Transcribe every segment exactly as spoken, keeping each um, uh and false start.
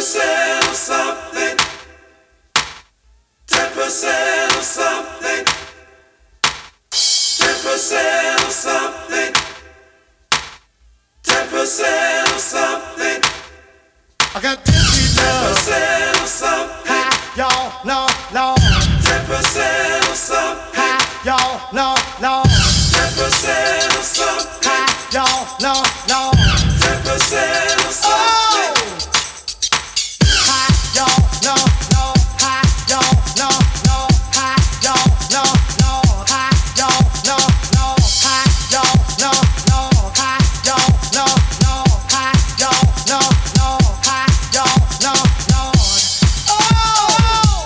percent of something, ten percent of something, ten percent of something, ten percent of something. I got ten percent of something, y'all, no, no. ten percent of something, y'all, no, no. ten percent of something, y'all, no, no. ten percent of something. Y'all, no, no. Y'all, no, no. Y'all, no, no. Y'all, no, no. Y'all, no, no. Y'all, no, no. Y'all, no, no. Y'all, no, no. Oh!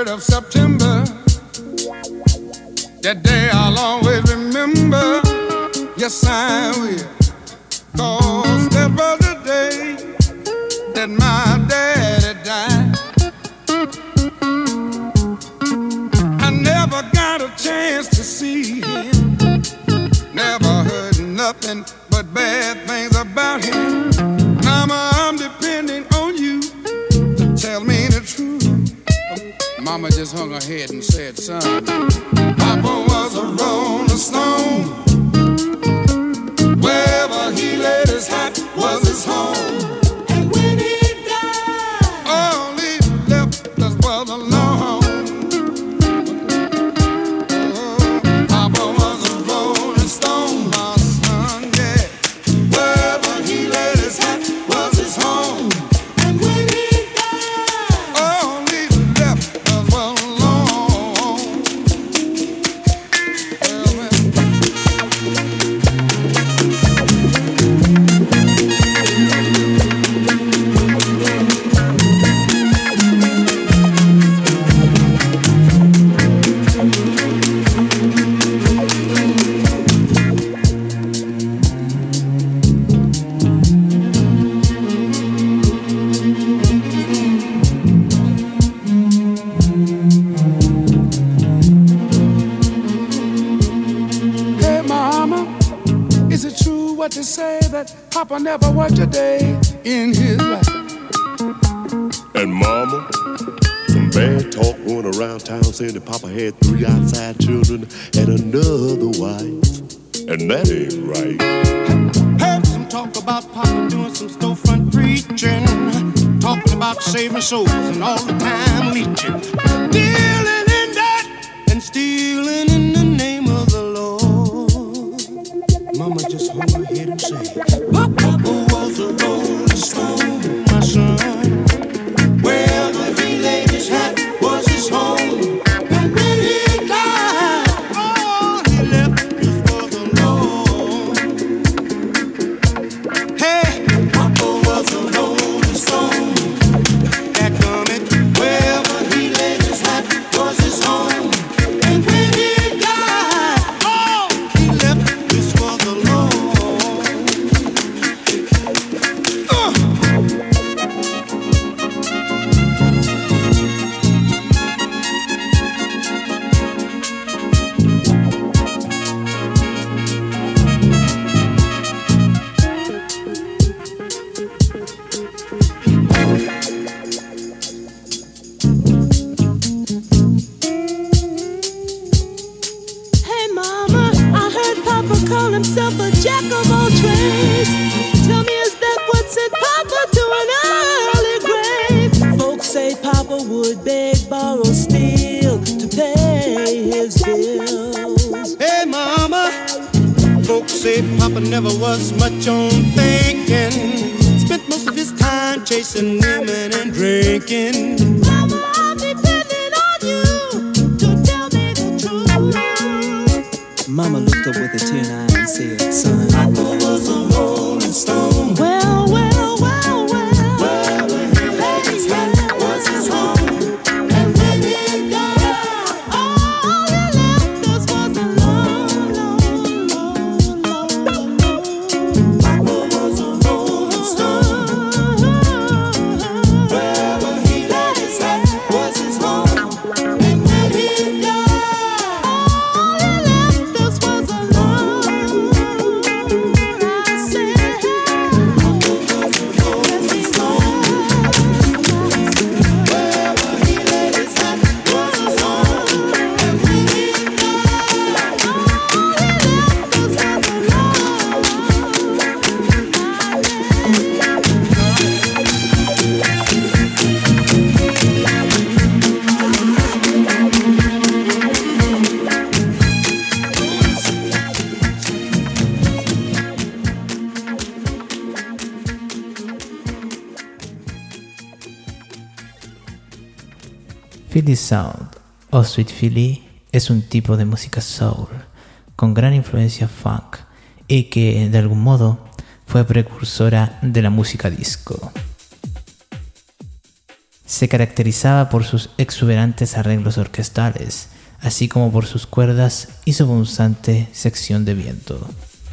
twenty-third of September. That day I'll always remember. Yes, I will. 'Cause that was the day that my daddy died. I never got a chance to see him. Never heard nothing but bad things about him. Mama, I'm depending on you to tell me the truth. Mama just hung her head and said, son, Papa was a rolling stone. Wherever he laid his hat was his home. And when he died, all he left us was alone. Oh, Papa was a rolling stone, my son, yeah. Wherever he laid his hat was his home. And when he died, all he left us was alone. Well, man. Hey, Mama, is it true what they say that Papa never worked a day in his life? And Mama, some bad talk going around town saying that Papa had three outside children and another wife. And that ain't right. Heard some talk about Papa doing some storefront preaching, talking about saving souls and all the time leeching, dealing in that and stealing in the name of the Lord. Mama just hung her head and said, Papa was a rolling stone, my son. Wherever he laid his hat was his home. And when he died, all he left us was alone. Hey, Papa was a rolling stone. That coming, wherever he laid his hat was his home. And when he died, all he left us was alone. Uh. Hey mama, I heard Papa call himself a jack of all trades. Tell me, is that what sent Papa to an early grave? Folks say Papa would beg, borrow, steal to pay his bills. Hey, Mama, folks say Papa never was much on thinking. Spent most of his time chasing women and drinking. Mama, I'm depending on you to tell me the truth. Mama looked up with a tear in her eye and said, son, Papa was a rolling stone. Well, well, well, well. Wherever he laid his hat was his home. And when he died, all he left us was alone, alone, alone, alone. Papa was a rolling stone. Wherever he laid his hat was his home. And when he died, all he left us was alone. I said, Papa was a rolling stone. Wherever he laid his hat was his home. and when he died, all he left us was Philly Sound o Sweet Philly es un tipo de música soul con gran influencia funk y que de algún modo fue precursora de la música disco. se caracterizaba por sus exuberantes arreglos orquestales, así como por sus cuerdas y su punzante sección de viento.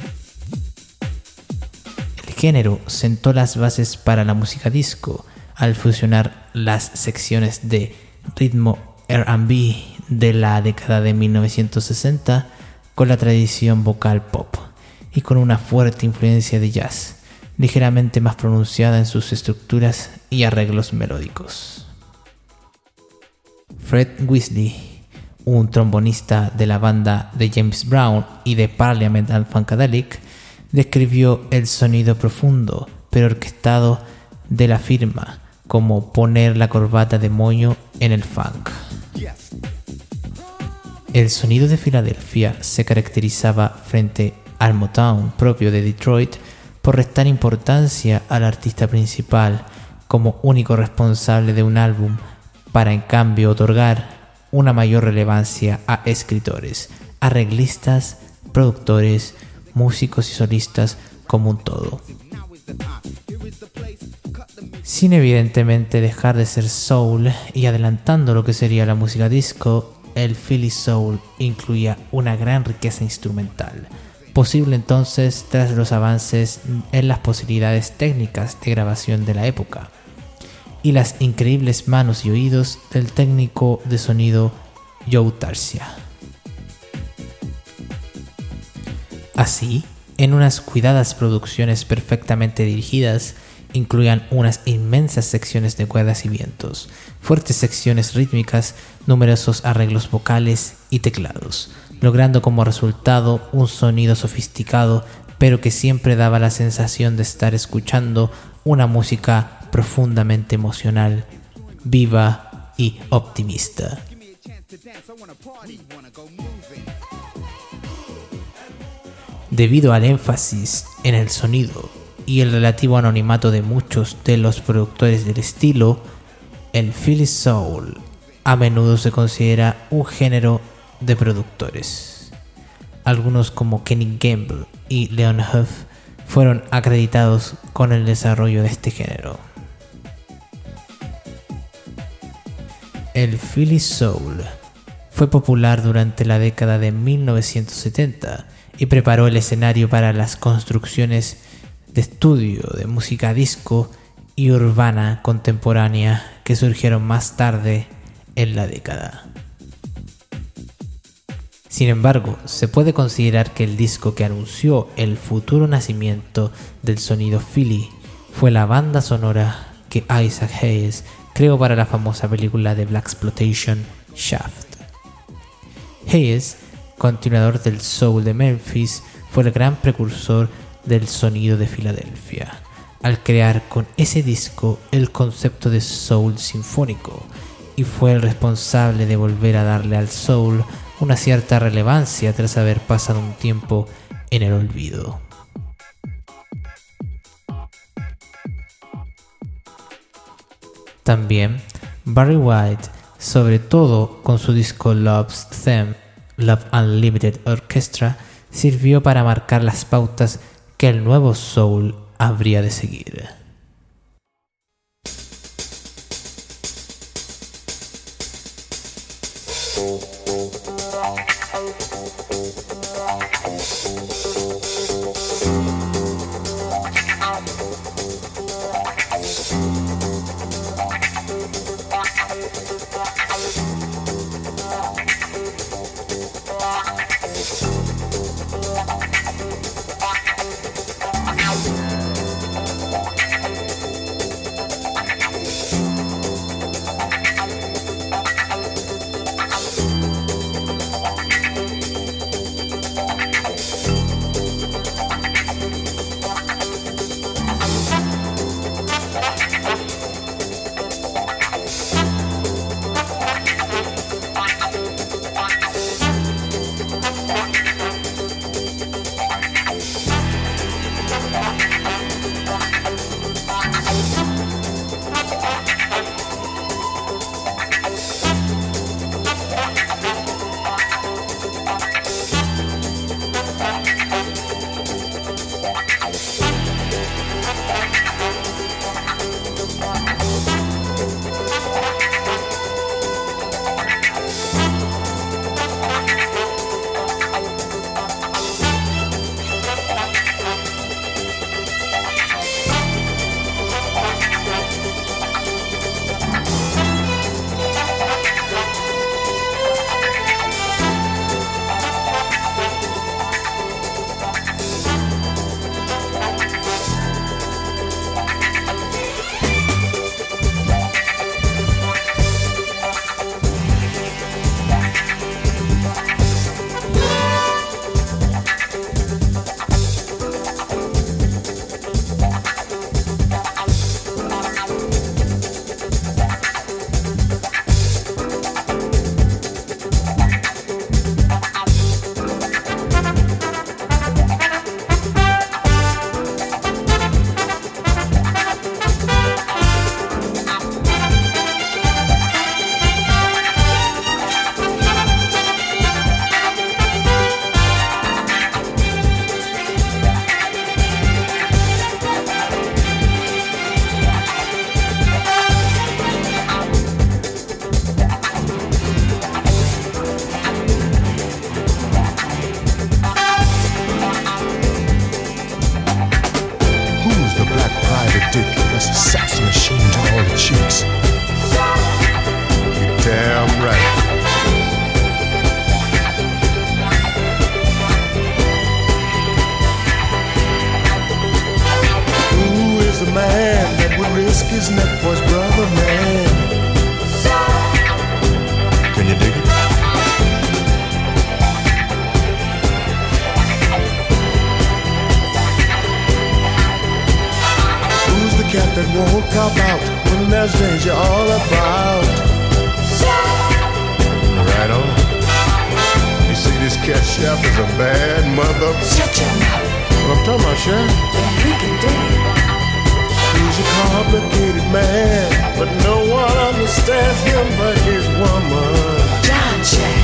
El género sentó las bases para la música disco al fusionar las secciones de ritmo R and B de la década de mil novecientos sesenta con la tradición vocal pop y con una fuerte influencia de jazz, ligeramente más pronunciada en sus estructuras y arreglos melódicos. Fred Weasley, un trombonista de la banda de James Brown y de Parliament and Funkadelic, describió el sonido profundo pero orquestado de la firma como poner la corbata de moño en el funk. El sonido de Filadelfia se caracterizaba frente al Motown propio de Detroit por restar importancia al artista principal como único responsable de un álbum, para en cambio otorgar una mayor relevancia a escritores, arreglistas, productores, músicos y solistas como un todo. Sin evidentemente dejar de ser soul y adelantando lo que sería la música disco, el Philly Soul incluía una gran riqueza instrumental, posible entonces tras los avances en las posibilidades técnicas de grabación de la época y las increíbles manos y oídos del técnico de sonido Joe Tarsia. Así, en unas cuidadas producciones perfectamente dirigidas, incluían unas inmensas secciones de cuerdas y vientos, fuertes secciones rítmicas, numerosos arreglos vocales y teclados, logrando como resultado un sonido sofisticado, pero que siempre daba la sensación de estar escuchando una música profundamente emocional, viva y optimista. Debido al énfasis en el sonido y el relativo anonimato de muchos de los productores del estilo, el Philly Soul a menudo se considera un género de productores. Algunos como Kenny Gamble y Leon Huff fueron acreditados con el desarrollo de este género. El Philly Soul fue popular durante la década de mil novecientos setenta y preparó el escenario para las construcciones de estudio de música disco y urbana contemporánea que surgieron más tarde en la década. Sin embargo, se puede considerar que el disco que anunció el futuro nacimiento del sonido Philly fue la banda sonora que Isaac Hayes creó para la famosa película de Blaxploitation Shaft. Hayes, continuador del soul de Memphis, fue el gran precursor del sonido de Filadelfia, al crear con ese disco el concepto de soul sinfónico, y fue el responsable de volver a darle al soul una cierta relevancia tras haber pasado un tiempo en el olvido. También Barry White, sobre todo con su disco Love's Theme, Love Unlimited Orchestra, sirvió para marcar las pautas que el nuevo soul habría de seguir. that won't cop out when there's danger all about. Right on. You see, this cat chef is a bad mother. Shut your mouth. What I'm talking about, Chef? Then we can do it. He's a complicated man, but no one understands him but his woman. John Chef.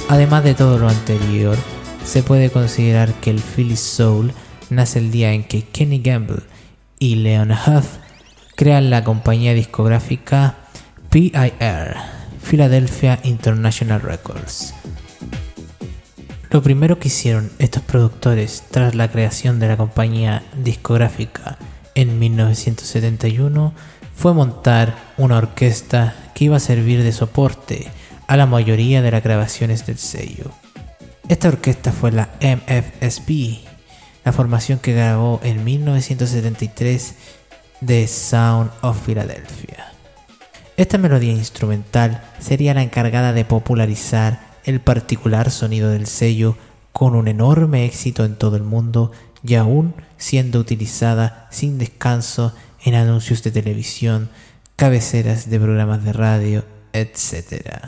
Además de todo lo anterior, se puede considerar que el Philly Soul nace el día en que Kenny Gamble y Leon Huff crean la compañía discográfica P I R, Philadelphia International Records. Lo primero que hicieron estos productores tras la creación de la compañía discográfica en mil novecientos setenta y uno fue montar una orquesta que iba a servir de soporte a la mayoría de las grabaciones del sello. Esta orquesta fue la M F S B, la formación que grabó en mil novecientos setenta y tres The Sound of Philadelphia. Esta melodía instrumental sería la encargada de popularizar el particular sonido del sello, con un enorme éxito en todo el mundo y aún siendo utilizada sin descanso en anuncios de televisión, cabeceras de programas de radio, etcétera.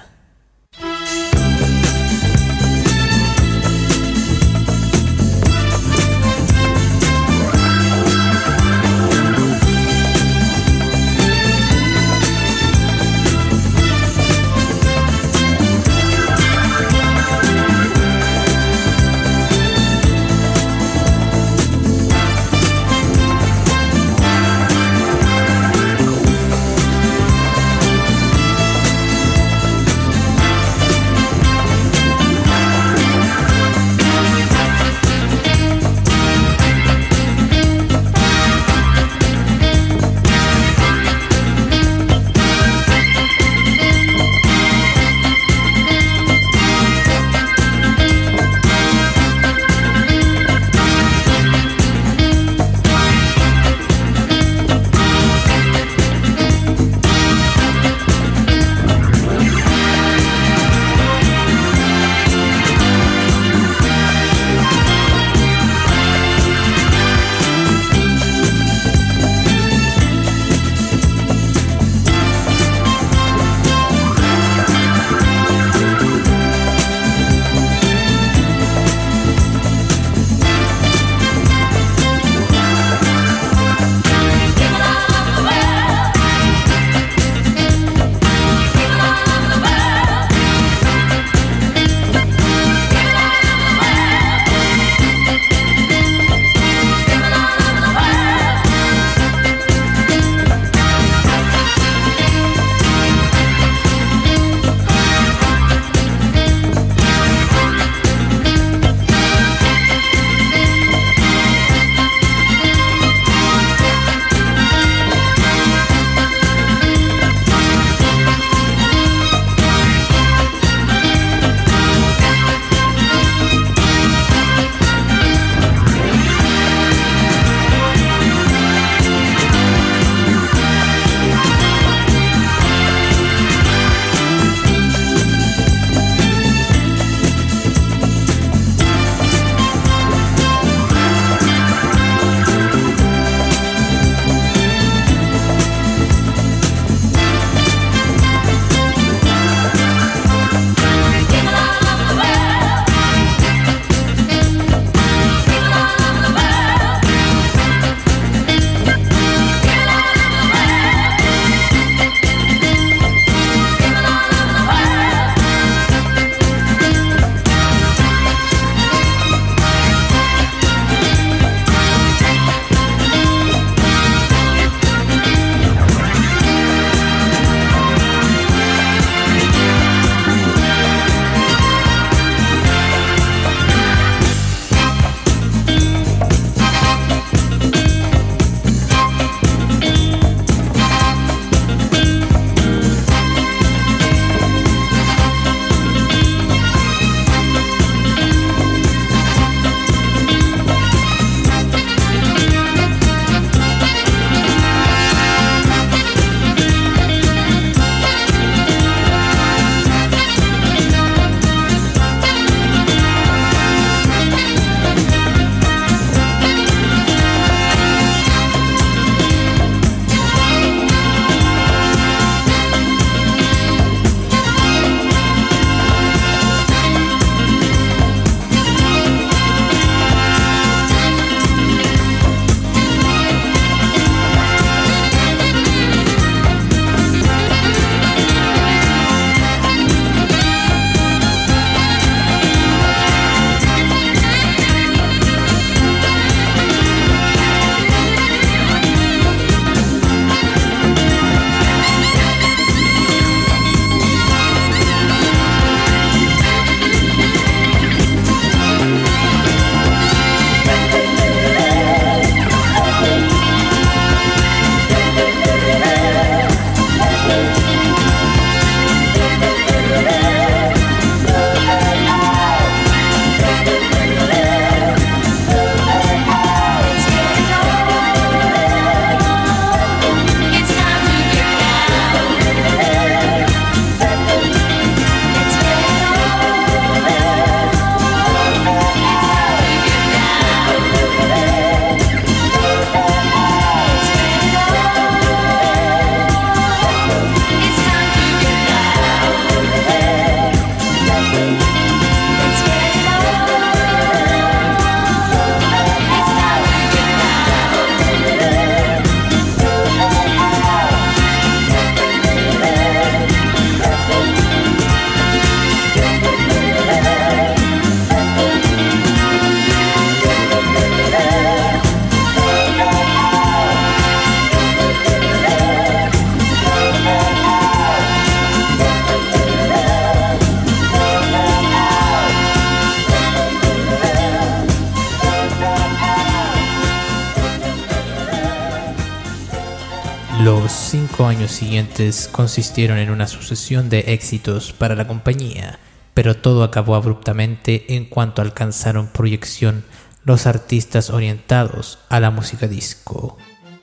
Los cinco años siguientes consistieron en una sucesión de éxitos para la compañía, pero todo acabó abruptamente en cuanto alcanzaron proyección los artistas orientados a la música disco.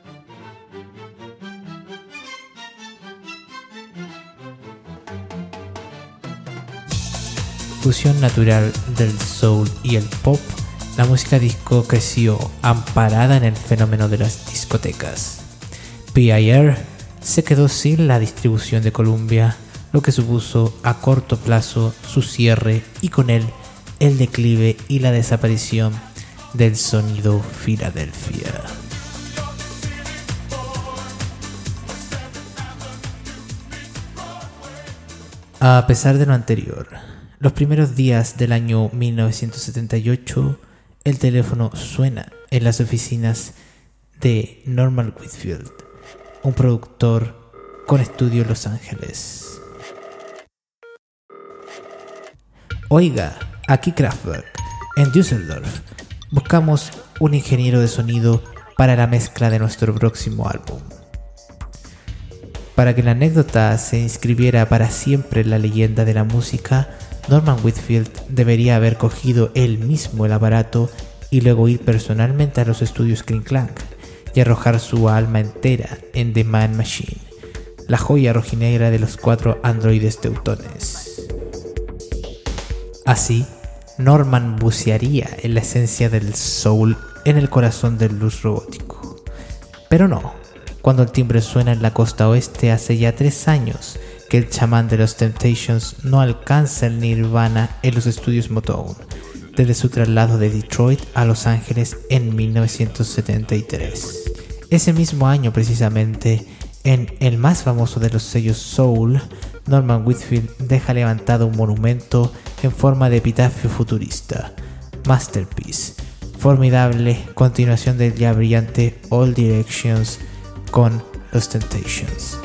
Fusión natural del soul y el pop, la música disco creció amparada en el fenómeno de las discotecas. P I R se quedó sin la distribución de Columbia, lo que supuso a corto plazo su cierre y con él el declive y la desaparición del sonido Filadelfia. A pesar de lo anterior, los primeros días del año mil novecientos setenta y ocho, el teléfono suena en las oficinas de Norman Whitfield, un productor con estudio en Los Ángeles. Oiga, aquí Kraftwerk, en Düsseldorf. Buscamos un ingeniero de sonido para la mezcla de nuestro próximo álbum. Para que la anécdota se inscribiera para siempre en la leyenda de la música, Norman Whitfield debería haber cogido él mismo el aparato y luego ir personalmente a los estudios Kling Klang y arrojar su alma entera en The Man Machine, la joya rojinegra de los cuatro androides teutones. Así, Norman bucearía en la esencia del soul en el corazón del blues robótico. Pero no, cuando el timbre suena en la costa oeste hace ya tres años que el chamán de los Temptations no alcanza el nirvana en los estudios Motown, desde su traslado de Detroit a Los Ángeles en mil novecientos setenta y tres. Ese mismo año precisamente, en el más famoso de los sellos soul, Norman Whitfield deja levantado un monumento en forma de epitafio futurista, Masterpiece, formidable continuación del ya brillante All Directions con los Temptations.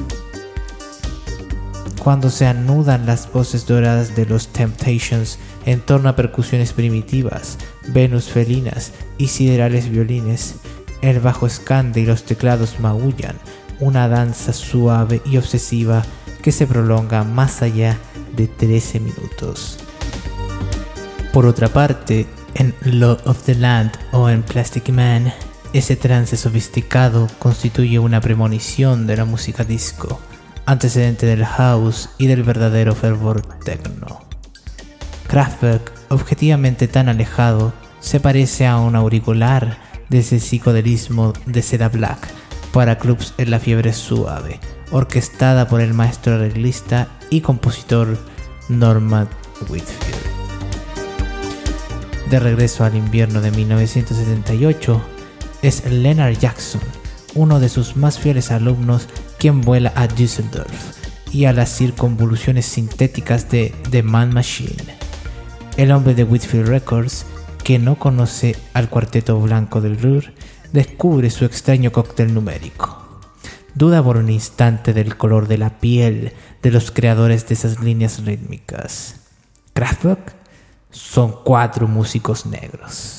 Cuando se anudan las voces doradas de los Temptations en torno a percusiones primitivas, Venus felinas y siderales violines, el bajo escande y los teclados maullan una danza suave y obsesiva que se prolonga más allá de trece minutos. Por otra parte, en Law of the Land o en Plastic Man, ese trance sofisticado constituye una premonición de la música disco, antecedente del house y del verdadero fervor techno. Kraftwerk, objetivamente tan alejado, se parece a un auricular de ese psicodelismo de seda black para clubs en la fiebre suave, orquestada por el maestro arreglista y compositor Norman Whitfield. De regreso al invierno de mil novecientos setenta y ocho, es Leonard Jackson, uno de sus más fieles alumnos, quien vuela a Düsseldorf y a las circunvoluciones sintéticas de The Man Machine. El hombre de Whitfield Records, que no conoce al cuarteto blanco del Ruhr, descubre su extraño cóctel numérico. Duda por un instante del color de la piel de los creadores de esas líneas rítmicas. Kraftwerk son cuatro músicos negros.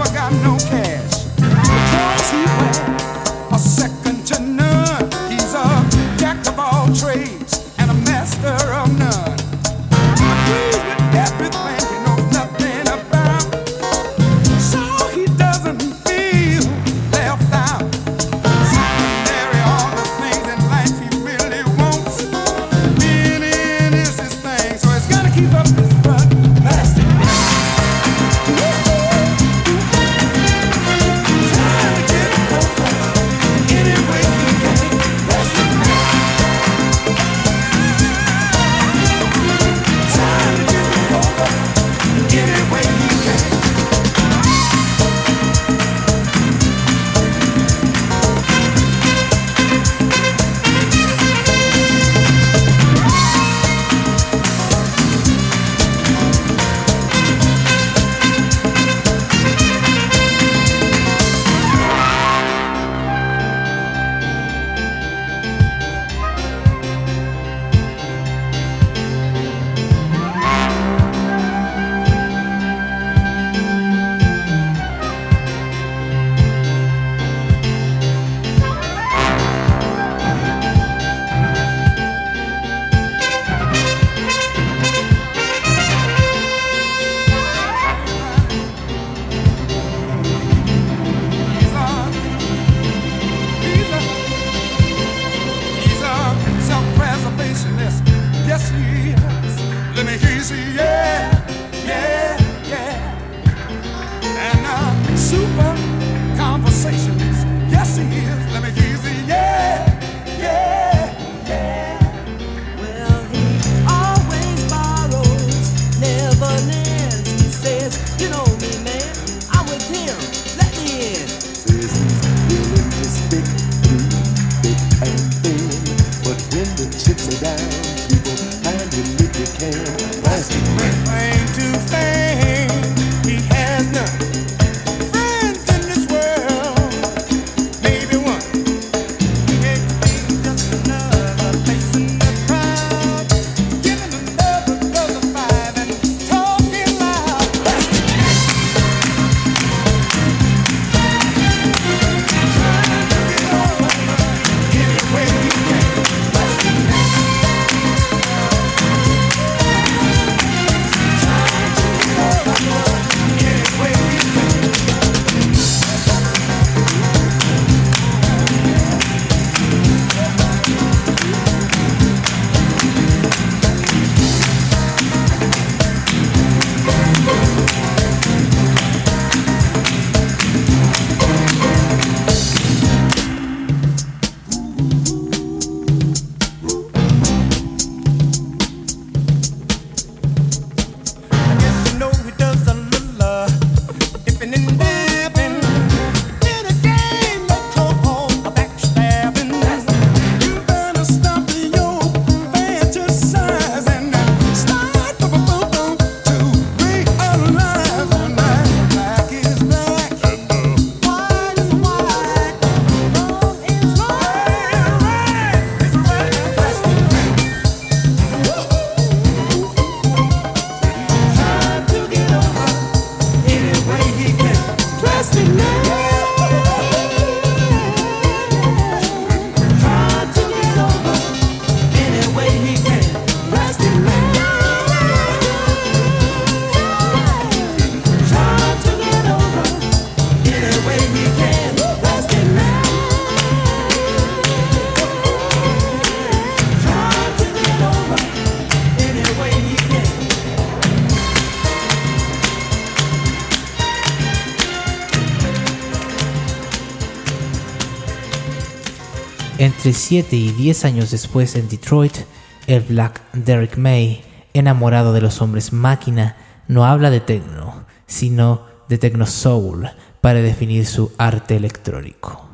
never got no cash. Because he wears a second to none. He's a jack of all trades and a master of none. Agrees with everything he knows nothing about. So he doesn't feel left out. So he marry all the things in life he really wants. Being in is his thing, so he's gotta keep up his front. Plastic man. Time to get over any way he can. Plastic man. Time to get over any way he can. He's a, he's a, he's a self-preservationist. Yes, he is. Let me hear you say, yeah, yeah, yeah. And a super conversationist. Yes, he is. Let me hear you say, yeah, yeah, yeah. Well, he always borrows, never lends. He says, you know me, man, I'm with him. Let me in. Says he's willing to stick through thick and thin. But when the chips are down, people hand him if you can. Plastic man. Claim to fame, he has none. Friends in this world, maybe one. He hate to be just another face in the crowd, giving another brother five and talking loud. Trying to get over any way he can. I guess you know he does a little uh, dipping and dabbing in a game they call a backstabbing. You better stop your fantasizing and start to realize that black is black, white is white, wrong is right, right is right. Trying to get over any way he can. Plastic man. Trying to get over any way he can. Plastic man. Trying to get over any way he can. Plastic man. Trying to get over any way he can. Entre siete y diez años después en Detroit, el Black Derrick May, enamorado de los hombres máquina, no habla de techno, sino de techno soul para definir su arte electrónico.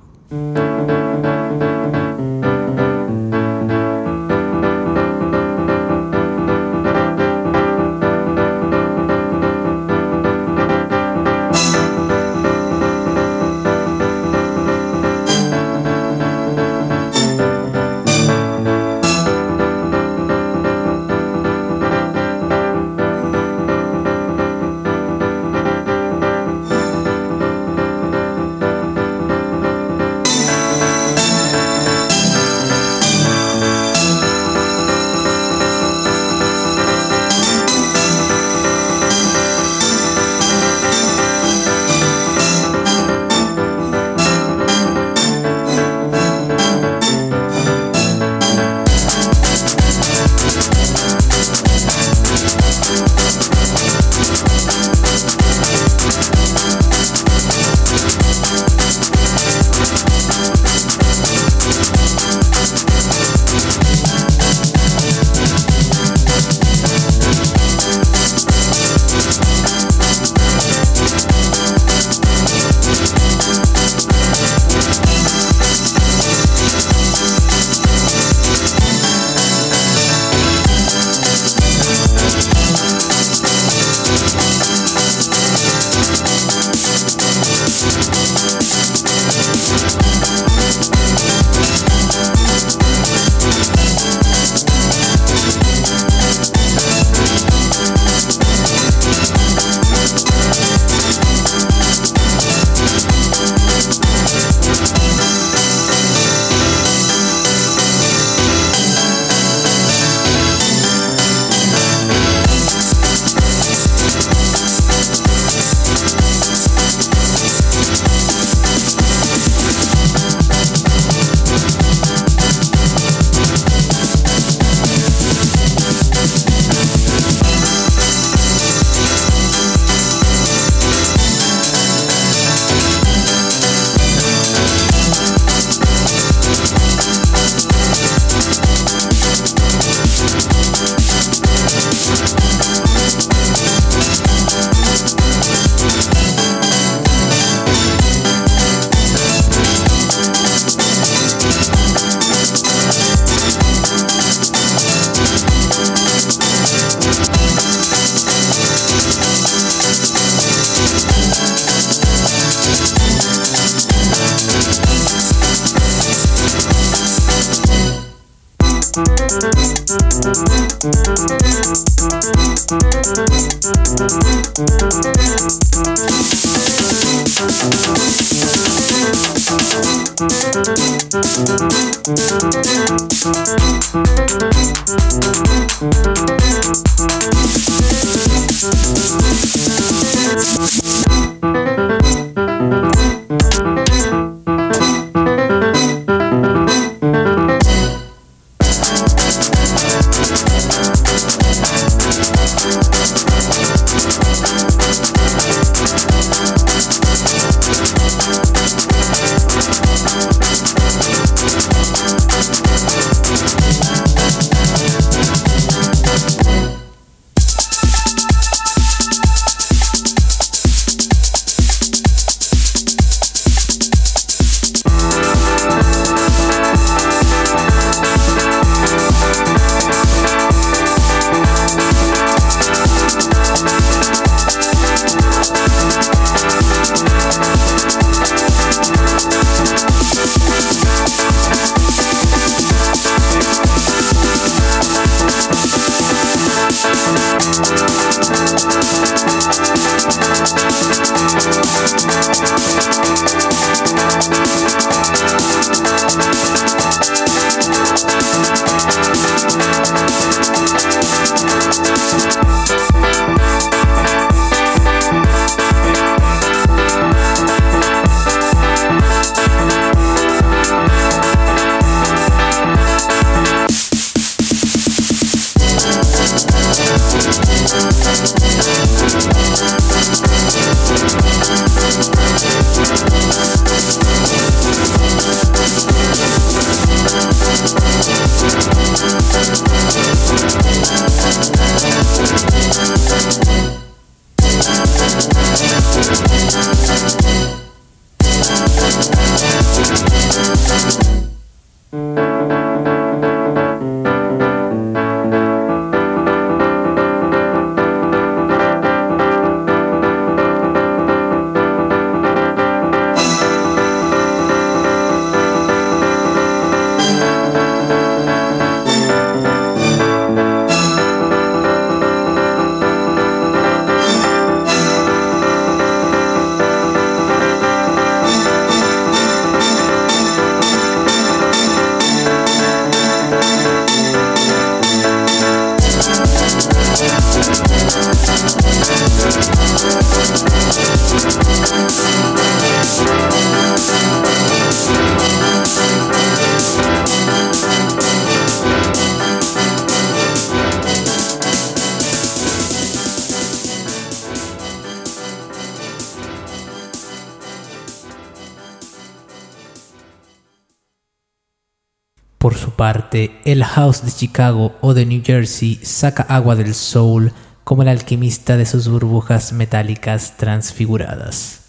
Por su parte, el house de Chicago o de New Jersey saca agua del soul como el alquimista de sus burbujas metálicas transfiguradas.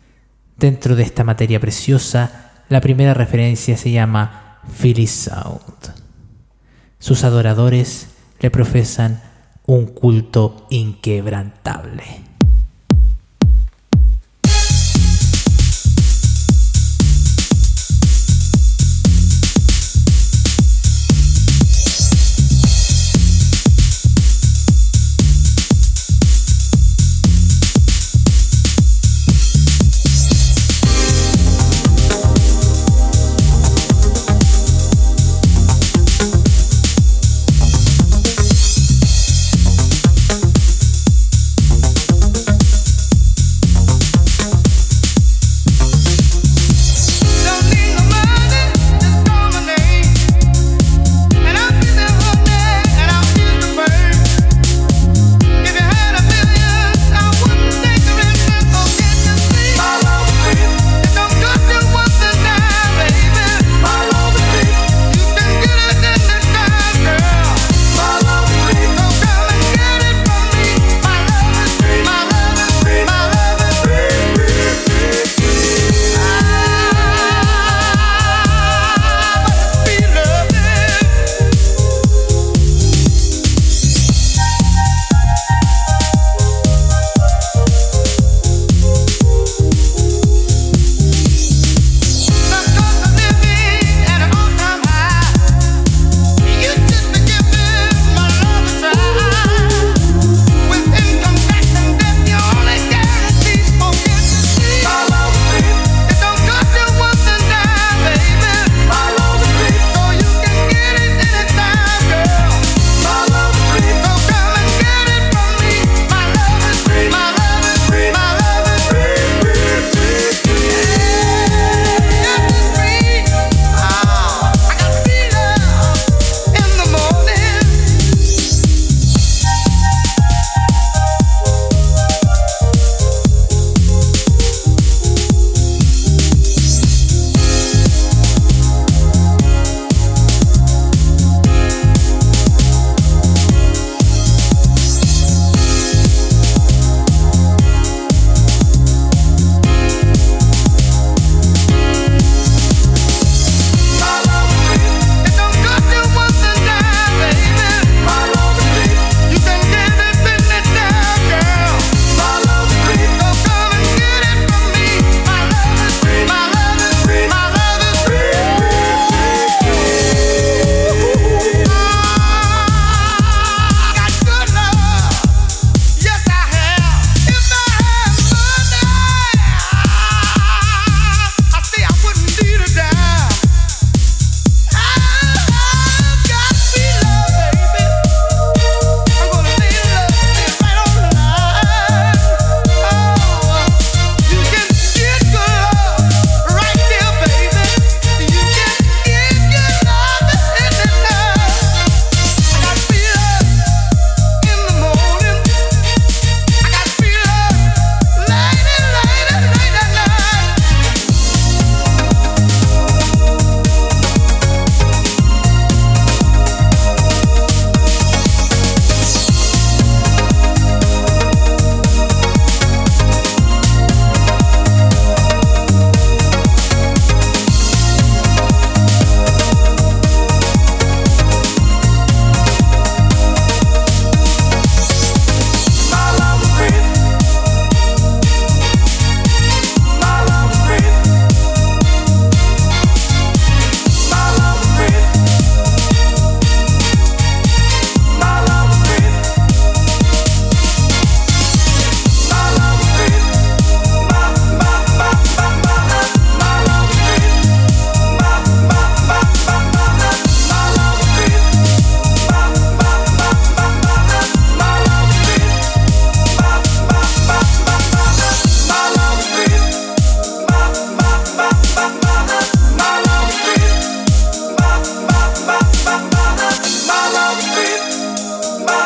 Dentro de esta materia preciosa, la primera referencia se llama Philly Sound. Sus adoradores le profesan un culto inquebrantable.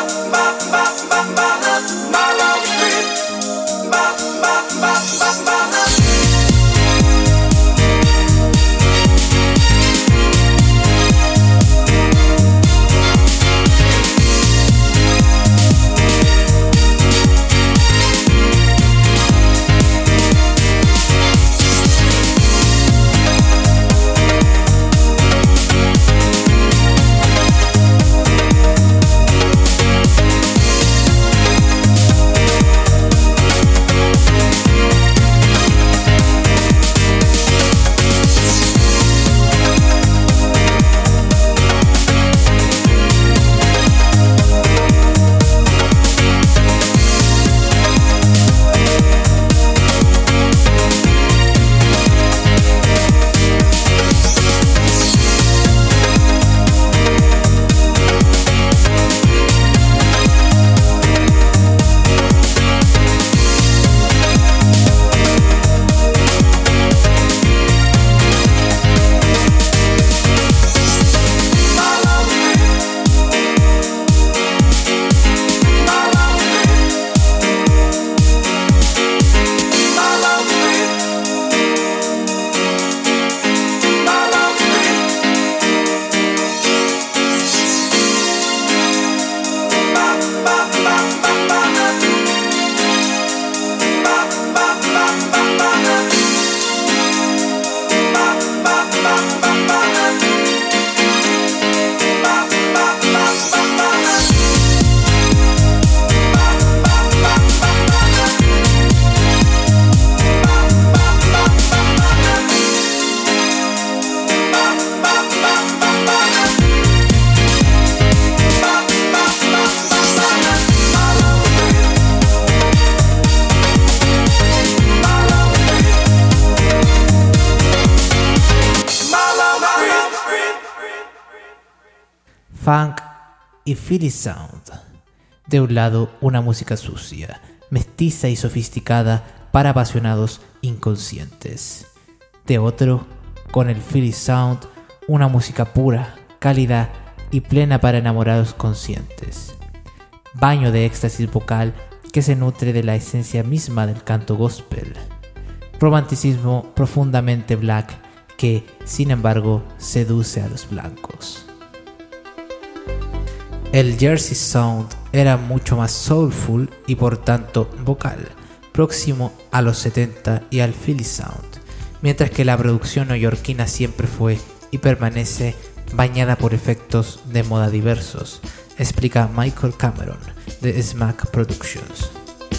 Funk y Philly Sound. De un lado, una música sucia, mestiza y sofisticada para apasionados inconscientes. De otro, con el Philly Sound, una música pura, cálida y plena para enamorados conscientes. Baño de éxtasis vocal que se nutre de la esencia misma del canto gospel. Romanticismo profundamente black que, sin embargo, seduce a los blancos. El Jersey Sound era mucho más soulful y por tanto vocal, próximo a los setenta y al Philly Sound, mientras que la producción neoyorquina siempre fue y permanece bañada por efectos de moda diversos, explica Michael Cameron de Smack Productions.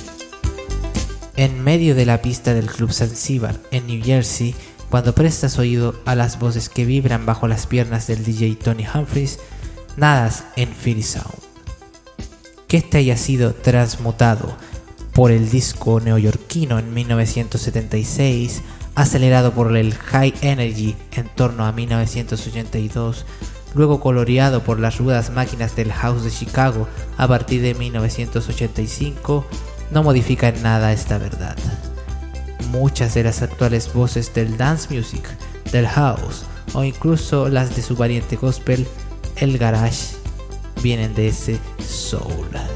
En medio de la pista del Club Zanzibar en New Jersey, cuando prestas oído a las voces que vibran bajo las piernas del D J Tony Humphries, nadas en Philly Sound. Que este haya sido transmutado por el disco neoyorquino en mil novecientos setenta y seis, acelerado por el High Energy en torno a mil novecientos ochenta y dos, luego coloreado por las rudas máquinas del House de Chicago a partir de mil novecientos ochenta y cinco, no modifica en nada esta verdad. Muchas de las actuales voces del dance music, del house o incluso las de su variante gospel, el garage, vienen de ese soul.